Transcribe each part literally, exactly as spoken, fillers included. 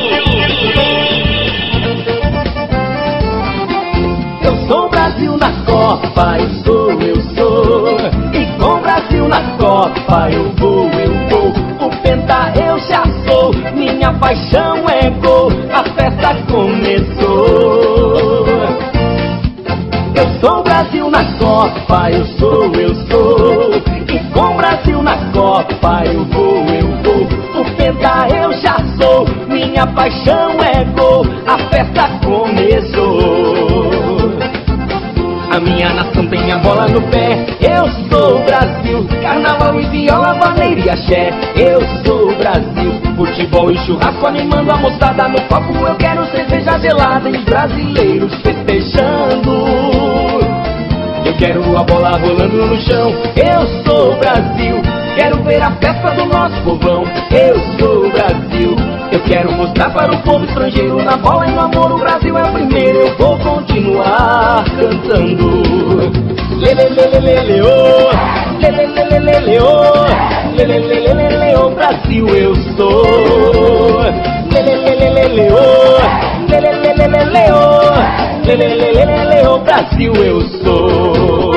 Eu sou o Brasil na Copa, eu sou, eu sou. E com o Brasil na Copa eu vou, eu vou. O penta eu já sou, minha paixão é gol. A festa começou. Eu sou o Brasil na Copa, eu sou, eu sou. E com o Brasil na Copa eu vou, eu vou. O penta eu já sou, minha paixão é gol. A festa começou. A minha nação tem a bola no pé. Eu sou o Brasil. Carnaval e viola, vaneira e axé. Eu sou o Brasil. Futebol e churrasco animando a moçada no copo. Eu quero cerveja gelada e brasileiros festejando. Eu quero a bola rolando no chão. Eu sou o Brasil. Quero ver a festa do nosso povão. Eu sou o Brasil. Eu quero mostrar para o povo estrangeiro. Na bola e no amor o Brasil é o primeiro. Eu vou continuar cantando. Lele, lele, lele, oh. Lele, lele, lele, oh. Lele, lele, lele, oh. Brasil eu sou. Lele, lele, lele, oh. Lele, lele, lele, oh. Lele, lele, lele, oh. Brasil eu sou.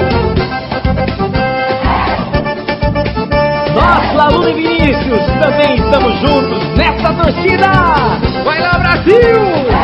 Nós, Lalu e Vinícius, também estamos juntos nessa torcida. Vai lá, Brasil!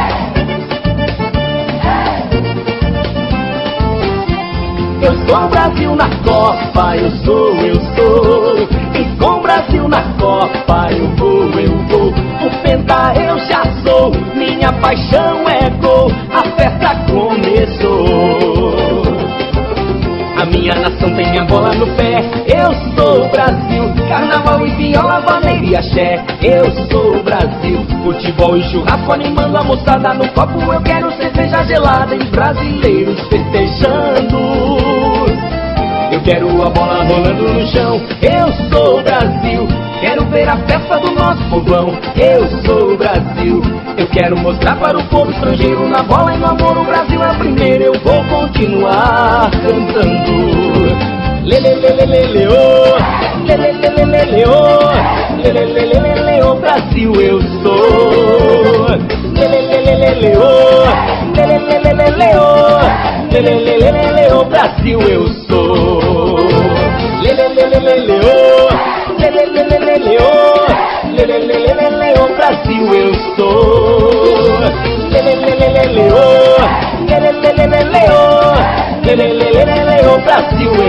Eu sou o Brasil na Copa, eu sou, eu sou. E com o Brasil na Copa eu vou, eu vou. O penta eu já sou, minha paixão é gol. A festa começou. A minha nação tem a bola no pé. Eu sou o Brasil. Carnaval e viola, vaneira e axé. Eu sou o Brasil. Futebol e churrasco animando a moçada no copo. Eu quero cerveja gelada e brasileiros festejando. Eu quero a bola rolando no chão. Eu sou o Brasil. Quero ver a festa do nosso povão. Eu sou o Brasil. Eu quero mostrar para o povo estrangeiro. Na bola e no amor o Brasil é o primeiro. Eu vou continuar cantando. Lele, lele, lele, oh. Lele, lele, lele, oh. Lele, lele, lele, oh. Brasil eu sou. Lele, lele, lele, oh. Lele, lele, lele, oh. Lele, lele, lele, oh. Brasil eu sou. Lele, lele, lele, oh. Lele, lele, lele, oh. Lele, lele, lele, oh. Brasil eu sou. Lele, lele, lele, oh. Lele, lele, lele, oh. Lele, lele, lele, oh. Brasil eu sou.